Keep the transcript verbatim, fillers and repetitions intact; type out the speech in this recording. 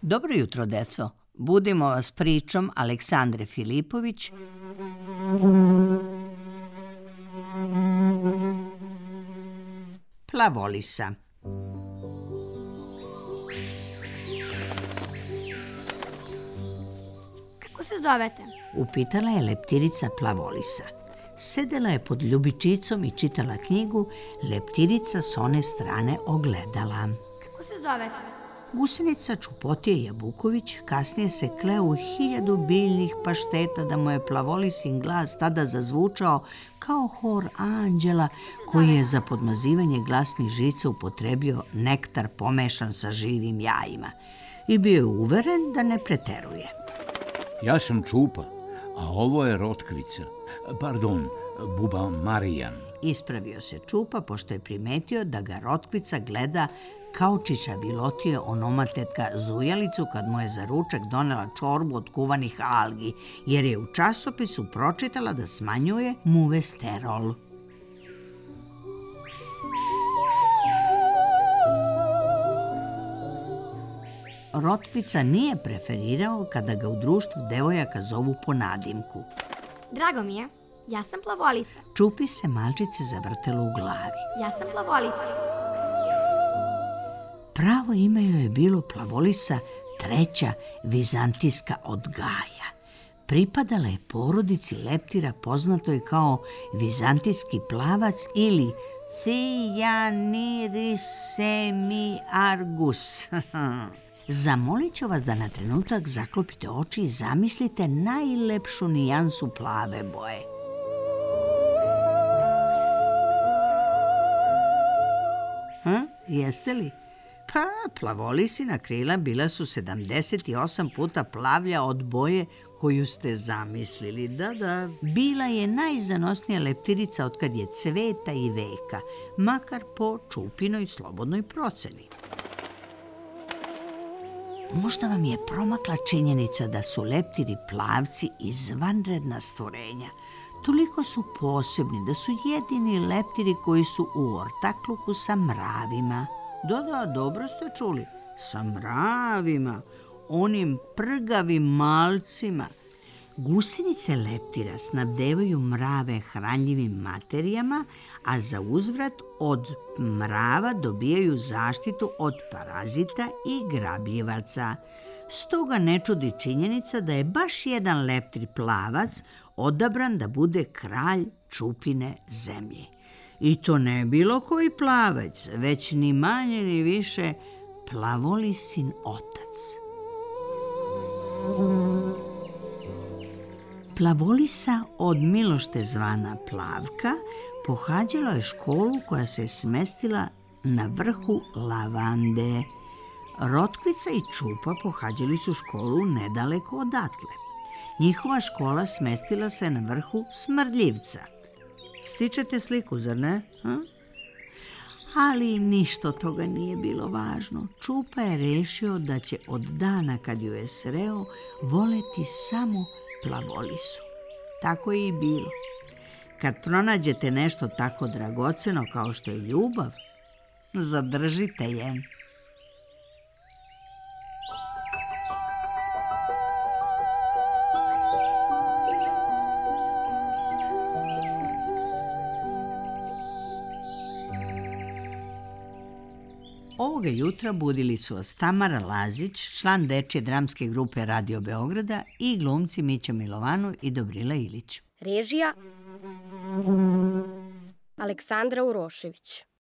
Dobro jutro, deco. Budimo vas pričom Aleksandre Filipović Plavolisa. Kako se zovete? Upitala je leptirica Plavolisa. Sedela je pod ljubičicom i čitala knjigu Leptirica s one strane ogledala. Kako se zovete? Gusenica Čupotije Jabuković kasnije se kleo u hiljadu biljnih pašteta da mu je Plavolisin glas tada zazvučao kao hor anđela koji je za podmazivanje glasnih žica upotrebio nektar pomešan sa živim jajima i bio je uveren da ne preteruje. Ja sam Čupa, a ovo je Rotkvica, pardon, Buba Marijan. Ispravio se Čupa pošto je primetio da ga Rotkvica gleda kao čičavilotio onomatetka Zujalicu kad mu je za ručak donela čorbu od kuvanih algi, jer je u časopisu pročitala da smanjuje muvesterol. Rotkvica nije preferirao kada ga u društvu devojaka zovu po nadimku. Drago mi je, ja sam Plavolisa. Čupi se malčice zavrtelo u glavi. Ja sam Plavolisa. Pravo ime joj je bilo Plavolisa treća vizantijska od Gaja. Pripadala je porodici leptira poznatoj kao vizantijski plavac ili Cyanirissemi-argus. Zamolit ću vas da na trenutak zaklopite oči i zamislite najlepšu nijansu plave boje. Ha? Jeste li? Pa, Plavolisina krila bila su sedamdeset osam puta plavlja od boje koju ste zamislili. Da, da, bila je najzanosnija leptirica od kad je cveta i veka, makar po Čupinoj slobodnoj proceni. Možda vam je promakla činjenica da su leptiri plavci izvanredna stvorenja. Toliko su posebni da su jedini leptiri koji su u ortakluku sa mravima. Da, da, dobro ste čuli. Sa mravima, onim prgavim malcima. Gusenice leptira snabdevaju mrave hranljivim materijama, a za uzvrat od mrava dobijaju zaštitu od parazita i grabljivaca. Stoga ne čudi činjenica da je baš jedan leptir plavac odabran da bude kralj Čupine zemlje. I to ne bilo koji plavac, već ni manje ni više Plavolisin otac. Plavolisa od Milošte zvana Plavka pohađala je školu koja se smestila na vrhu Lavande. Rotkvica i Čupa pohađali su školu nedaleko odatle. Njihova škola smestila se na vrhu Smrdljivca. Stičete sliku, zar ne? Ha? Ali ništa od toga nije bilo važno. Čupa je rešio da će od dana kad ju je sreo voleti samo Plavolisu. Tako je i bilo. Kad pronađete nešto tako dragoceno kao što je ljubav, zadržite je. Ovoga jutra budili su vas Tamara Lazić, član dečje dramske grupe Radio Beograda, i glumci Mića Milovanov i Dobrila Ilić. Režija Aleksandra Urošević.